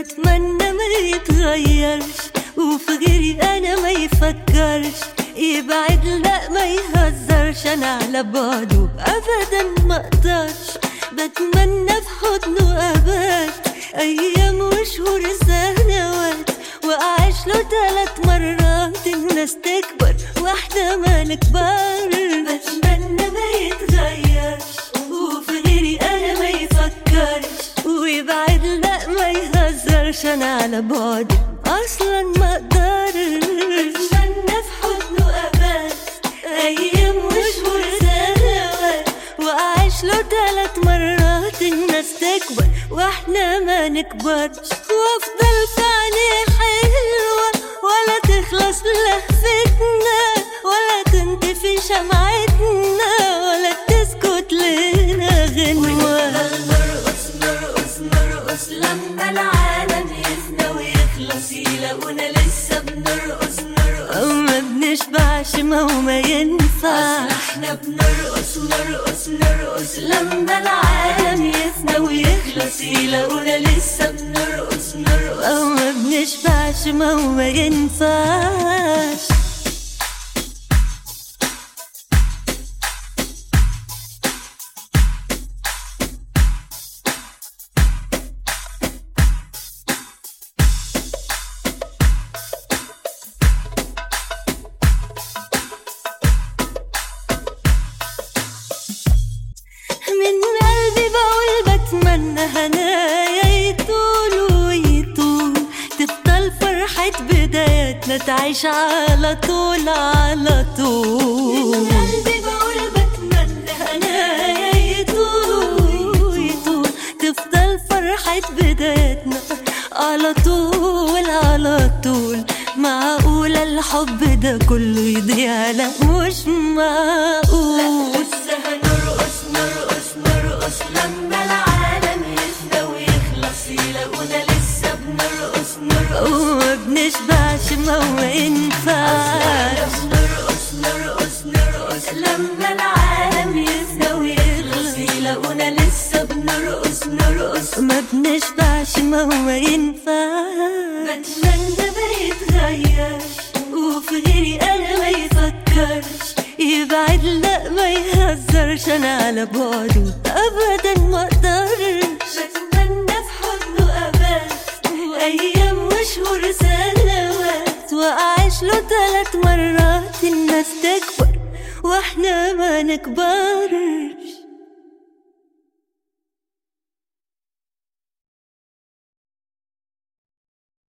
بتمنى ما يتغيرش وفي غيري انا ما يفكرش، يبعد لا ما يهزرش، انا على بعده ابدا ما اقدرش. بتمنى في حضنه ابات ايام وشهور سنوات، واعيش له 3 مرات الناس تكبر واحنا ما نكبر. بتمنى ما يتغيرش وفي غيري انا ما يفكرش، ويبعد لا ما يهزرش، انا على بعدي اصلا ما اقدرش. بتمنى في حضنه ابات ايام وشهور سنوات، واعيش له 3 مرات الناس تكبر واحنا ما نكبرش، وافضل في عينيه حلوة ولا تخلص لهفتنا ولا تنطفي شمعتنا ولا تسكت لنا غنوة. نرقص نرقص نرقص لما العالم يفنى ويخلص، يلاقونا لسه بنرقص نرقص وما بنشبعش ما هو ما ينفع. احنا بنرقص نرقص نرقص لما العالم يفنى ويخلص، يلاقونا لسه بنرقص نرقص وما بنشبعش ما هو ما ينفعش. من قلبي بقول بتمنى هنايا يطول ويطول، تفضل فرحة بداياتنا تعيش على طول على طول. من قلبي بقول بتمنى هنايا يطول ويطول، تفضل فرحة بداياتنا على طول على طول. معقولة الحب ده كله يضيع؟ لا مش معقول. لسه هنرقص نرقص نرقص لما العالم يفنى ويخلص، يلاقونا لسه بنرقص نرقص وما بنشبعش ما هو ما ينفعش. نرقص نرقص نرقص لما العالم يفنى ويخلص، يلاقونا لسه بنرقص نرقص وما بنشبعش ما هو ما ينفعش. بتمنى ما يتغيرش وفي غيري انا ما يفكرش، يبعد لا ما يهزرش، انا على بعده ابدا ما اقدرش. بتمنى في حضنه ابات ايام وشهور سنوات، واعيش له 3 مرات الناس تكبر واحنا ما نكبرش.